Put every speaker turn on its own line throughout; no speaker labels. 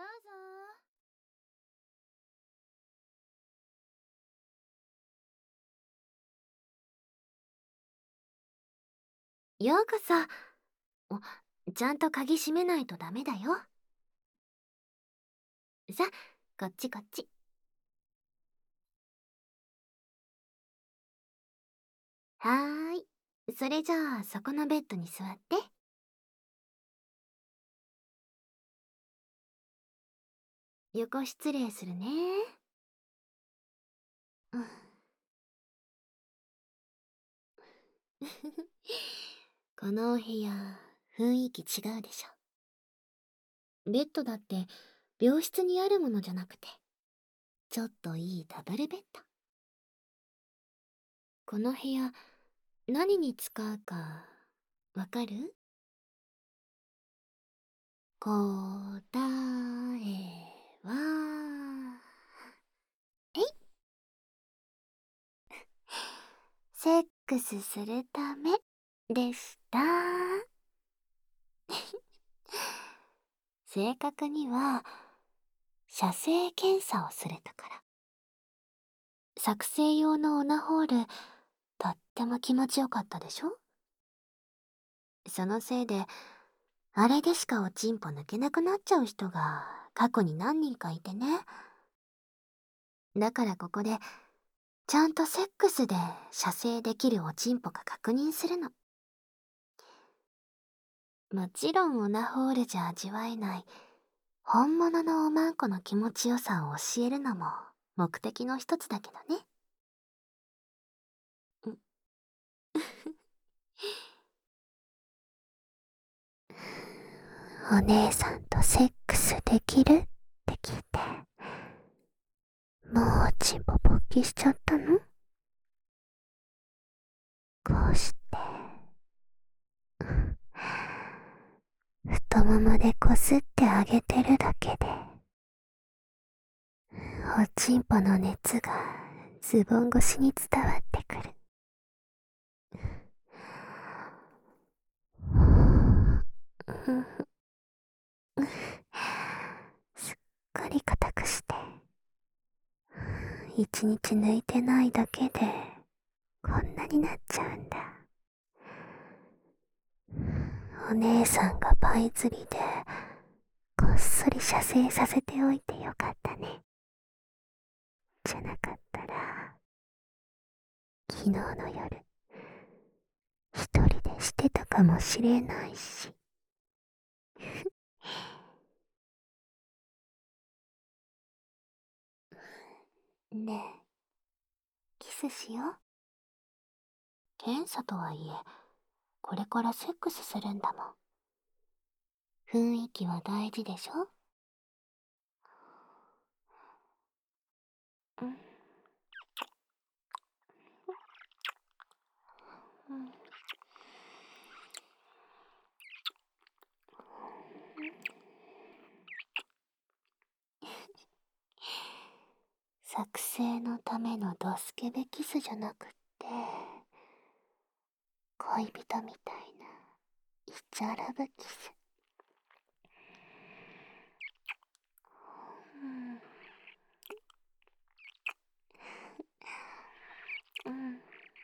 どうぞ。ようこそ。ちゃんと鍵閉めないとダメだよ。さ、こっちこっち。はーい。それじゃあ、そこのベッドに座って。横失礼するね。うん。このお部屋、雰囲気違うでしょ。ベッドだって病室にあるものじゃなくて、ちょっといいダブルベッド。この部屋、何に使うか、わかる？答えは、えい、セックスするためでした。正確には、射精検査をするとから。作成用のオナホール、とっても気持ちよかったでしょ？そのせいで、あれでしかおちんぽ抜けなくなっちゃう人が過去に何人かいてね。だからここで、ちゃんとセックスで射精できるおちんぽか確認するの。もちろんオナホールじゃ味わえない本物のおまんこの気持ちよさを教えるのも目的の一つだけどね。んお姉さんとセックスできるって聞いて、もうおちんぽ勃起しちゃったの？こうして、太ももでこすってあげてるだけで、おちんぽの熱がズボン越しに伝わってくる。すっかり硬くして、一日抜いてないだけでこんなになっちゃうんだ。お姉さんがパイ釣りでこっそり射精させておいてよかったね。じゃなかったら昨日の夜一人でしてたかもしれないし。ねえ、キスしよう。検査とはいえ、これからセックスするんだもん。雰囲気は大事でしょ？うん、うん。作成のためのドスケベキスじゃなくって、恋人みたいなイチャラブキス。うん。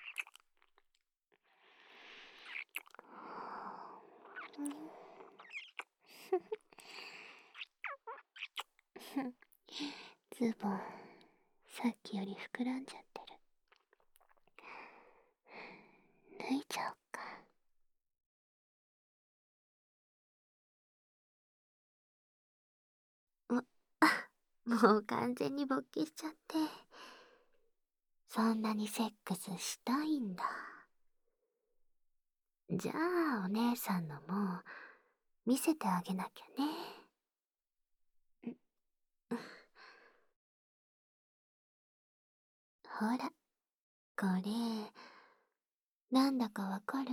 ズボン、さっきより膨らんじゃってる。脱いじゃおっか。もう完全に勃起しちゃって。そんなにセックスしたいんだ。じゃあお姉さんのも見せてあげなきゃね。ほら、これ、なんだかわかる？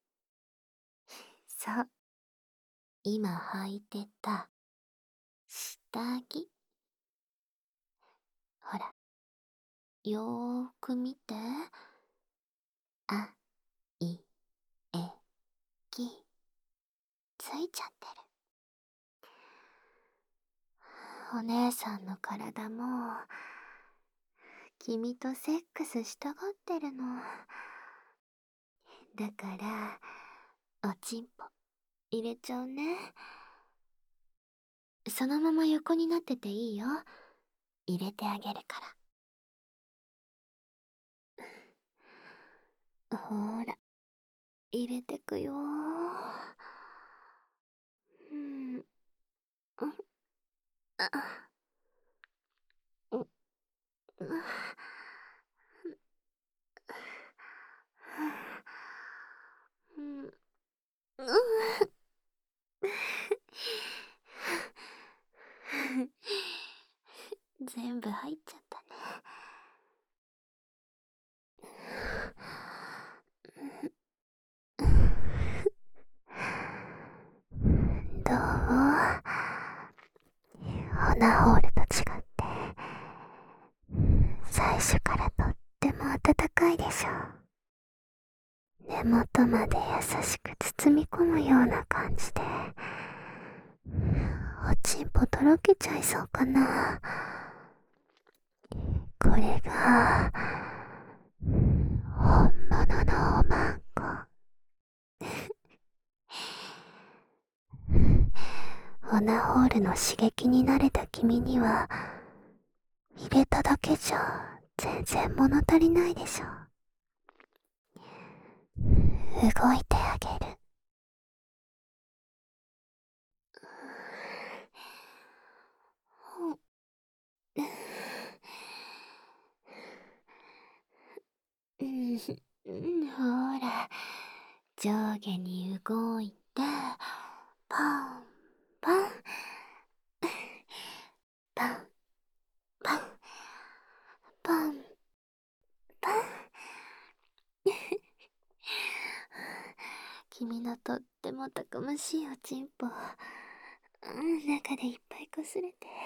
そう、今履いてた下着。ほら、よーく見て。あ、い、え、き、ついちゃってる。 お姉さんの体も君とセックスしたがってるの。だからおちんぽ入れちゃうね。そのまま横になってていいよ。入れてあげるから。ほーら、入れてくよー。うん、あ、うん、うん、全部入っちゃったね。どう？オナホールと違って最初からとっても温かいでしょ。根元まで優しく包み込むような感じで、おちんぽとろけちゃいそうかな。これが本物のおまんこ。オナホールの刺激に慣れた君には入れただけじゃ全然物足りないでしょ。動いてあげる。ほら、上下に動いて、パンパンパンパンパンパン。君のとってもたくましいおちんぽ、中でいっぱいこすれて。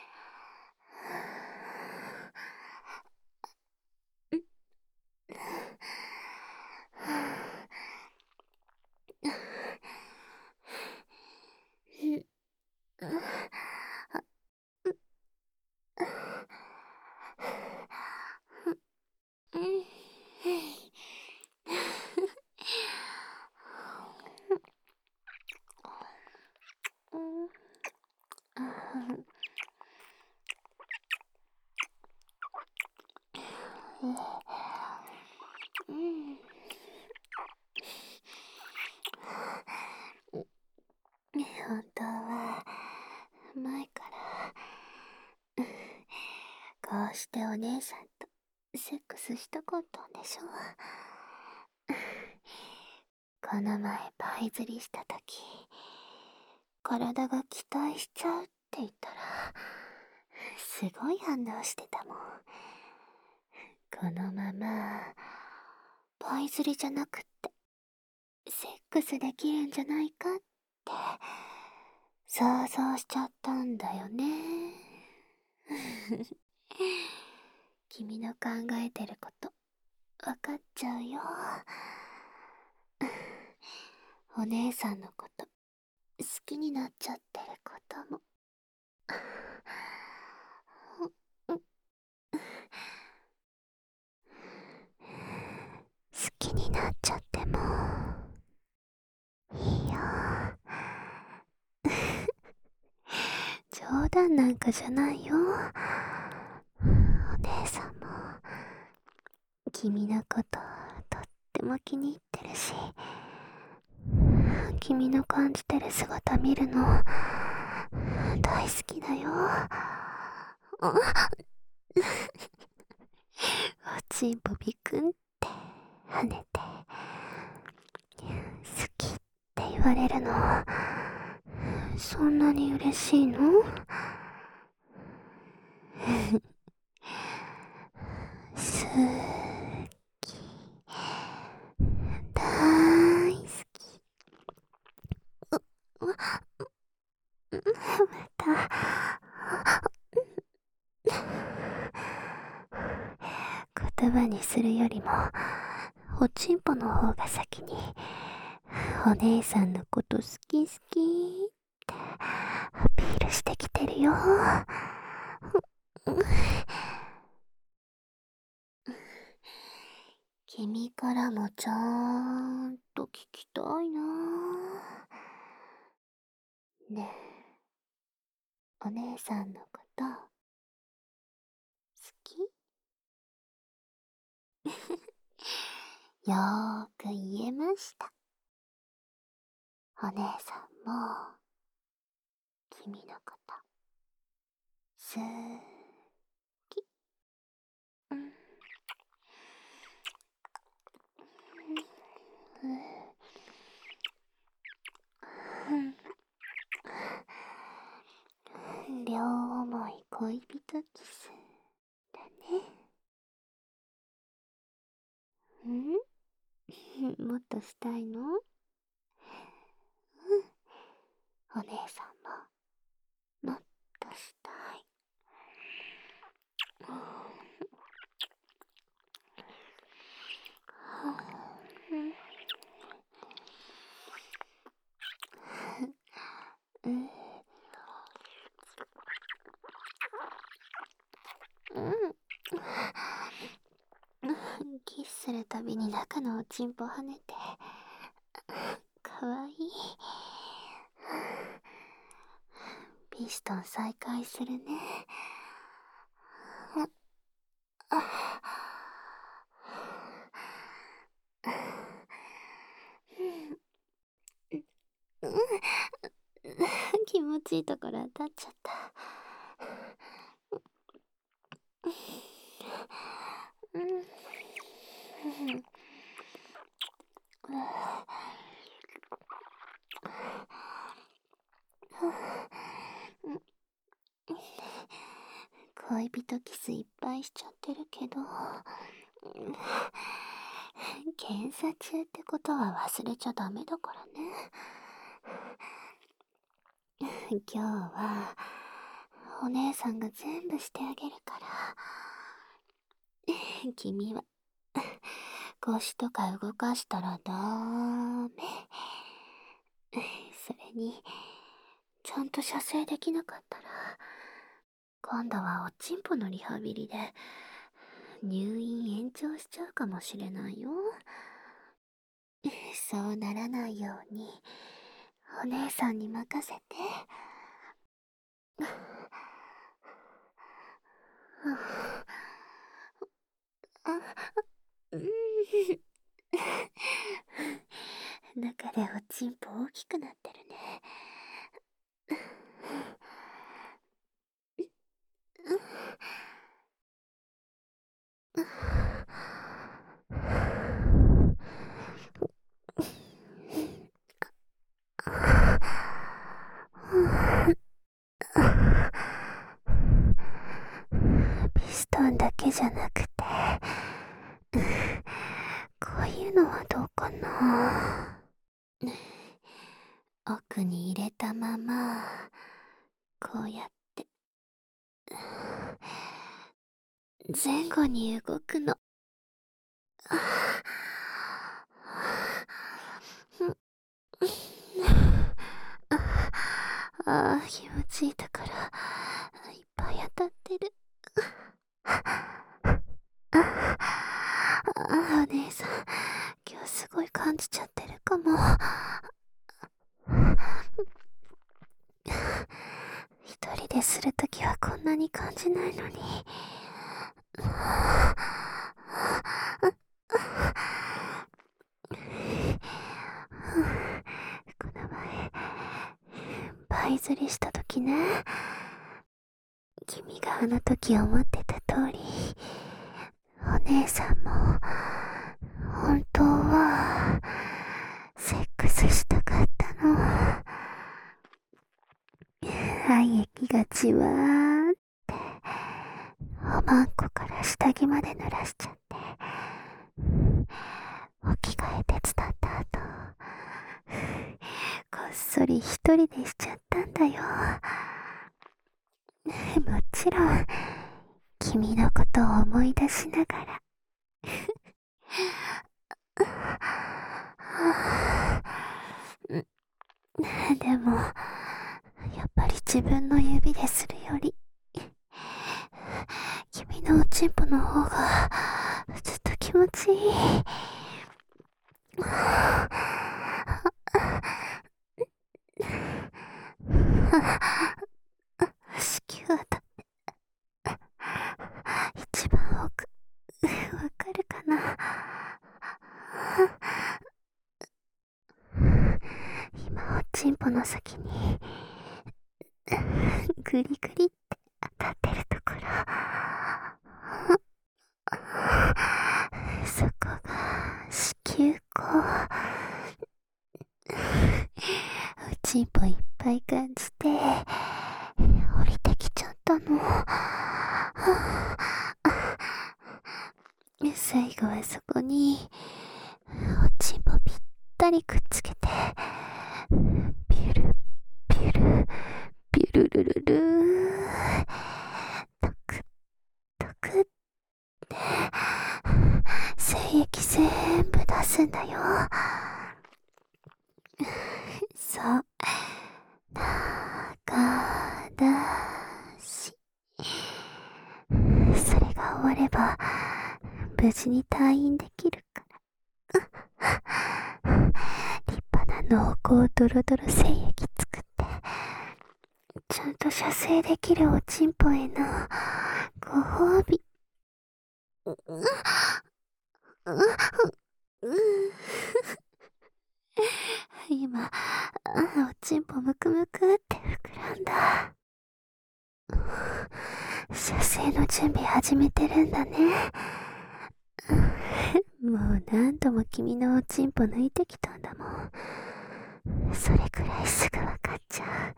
本当は前からこうしてお姉さんとセックスしたかったんでしょ。この前パイ釣りした時、体が期待しちゃうって言ったらすごい反応してたもん。このままパイ釣りじゃなくってセックスできるんじゃないかって想像しちゃったんだよね。君の考えてることわかっちゃうよ。お姉さんのこと好きになっちゃってることも。好きになっちゃってもいいよ。冗談なんかじゃないよ。お姉さんも君のこととっても気に入ってるし、君の感じてる姿見るの大好きだよ。おちんぽびくんって跳ねて好きって言われるのそんなに嬉しいの？好き、大好き。また言葉にするよりもおちんぽの方が先にお姉さんのこと好き好きってアピールしてきてるよ。君からもちゃんと聞きたいな。ねえ、お姉さんのこと好き？よーく言えました。お姉さんも君のこと好き。うん、両思い恋人キスだね。もっとしたいの？お姉さんももっとしたい。キスするたびに中のおちんぽ跳ねてかわいい。ピストン再開するね。気持ちいいところ当たっちゃった。恋人キスいっぱいしちゃってるけど、検査中ってことは忘れちゃダメだからね。今日はお姉さんが全部してあげるから、君は腰とか動かしたらダメ。それにちゃんと射精できなかったら今度はおちんぽのリハビリで入院延長しちゃうかもしれないよ。そうならないようにお姉さんに任せて。中でおちんぽ大きくなってるね。ピストンだけじゃなくて、こういうのはどうかな。奥に入れたままこうやって前後に動くの。ああ、気持ちいいところいっぱい当たってる。お姉さん、今日すごい感じちゃってるかも。一人でするときはこんなに感じないのに。この前倍釣りしたときね、君があの時思ってた通り、お姉さんも本当はセックスしたかったの。愛液がじわーっておまんこから下着まで濡らしちゃって、お着替え手伝った後こっそり一人でしちゃったんだよ。もちろん君のことを思い出しながら。でもやっぱり自分の指でするより、君のおちんぽの方がずっと気持ちいい。子宮はだ一番奥、わかるかな。今おちんぽの先にグリグリって当たってるところ、そこが子宮口。おちんぽいっぱい感じて降りてきちゃったの。最後はそこにおちんぽぴったりくっつけてビュルビュルビュルルルルートクトクって精液全部出すんだよ。そう、中出し。それが終われば無事に退院できるから。立派な濃厚ドロドロ精液作ってちゃんと射精できるおちんぽへのご褒美。今、おちんぽむくむくって膨らんだ。射精の準備始めてるんだね。もう何度も君のおちんぽ抜いてきたんだもん。それくらいすぐわかっちゃう。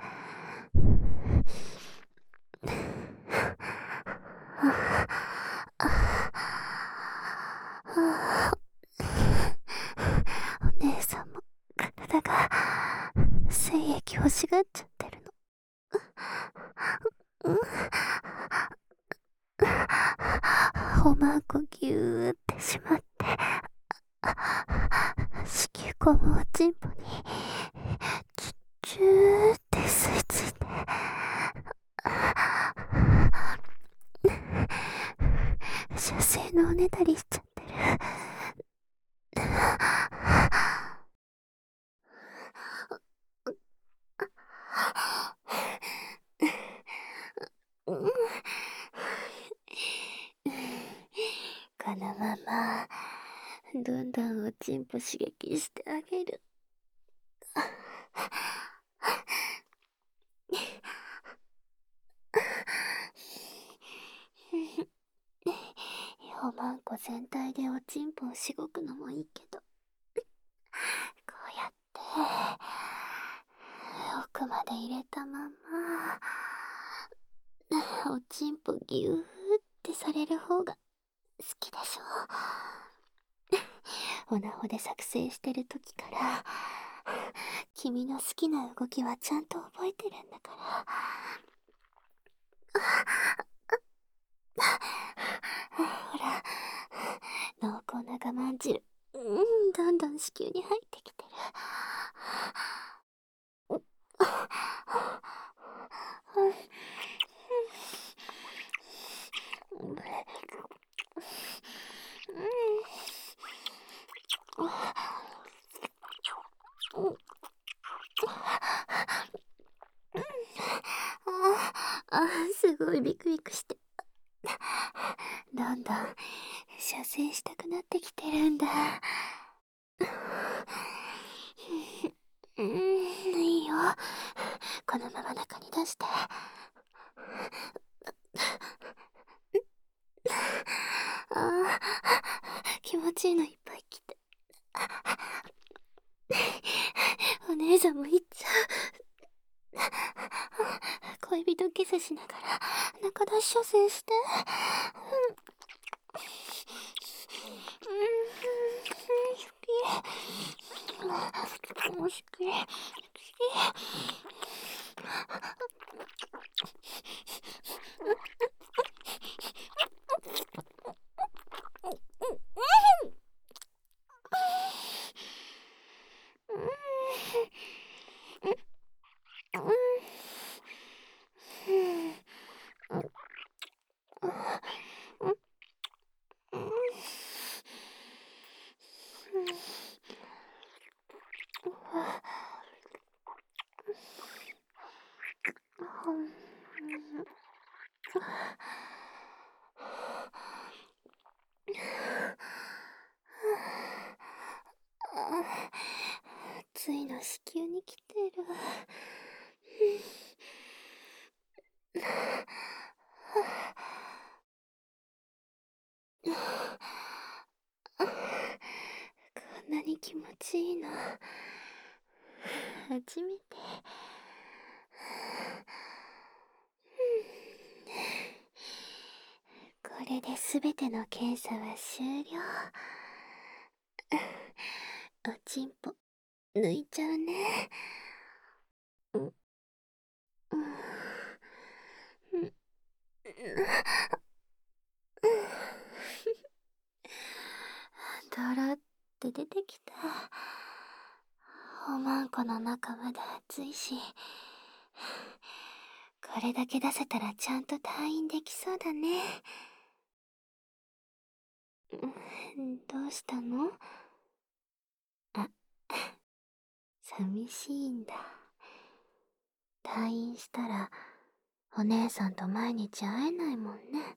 お姉さんも体が精液欲しがっちゃってるの。おまんこぎゅーってしまって子宮口もおちんぽにチューって吸い付いて射精のおねだりしちゃってる。このままどんどんおちんぽ刺激してあげる。おまんこ全体でおちんぽをしごくのもいいけど、こうやって奥まで入れたままおちんぽぎゅーってされる方が好きでしょ。オナホで作成してる時から君の好きな動きはちゃんと覚えてるんだから。ほら、濃厚な我慢汁、どんどん子宮に入ってきてる。すごいビクビクしてどんどん射精したくなってきてるんだ。いいよ、このまま中に出して。気持ちいいのいっぱい来てお姉さんも行っちゃう。恋人キスしながら中出し射精して。好き。 暑いの子宮に来てる。こんなに気持ちいいの初めて。これで全ての検査は終了。おちんぽ抜いちゃうね。うん、うん、うん、ドロって出てきた。おまんこの中まだ暑いし、これだけ出せたらちゃんと退院できそうだね。どうしたの？あ、寂しいんだ。退院したらお姉さんと毎日会えないもんね。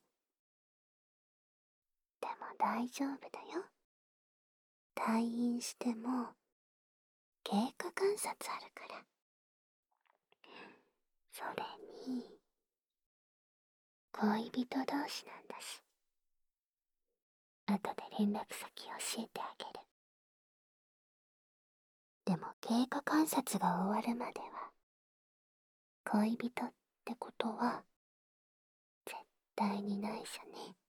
でも大丈夫だよ。退院しても経過観察あるから。それに恋人同士なんだし、後で連絡先教えてあげる。でも経過観察が終わるまでは恋人ってことは絶対に内緒ね。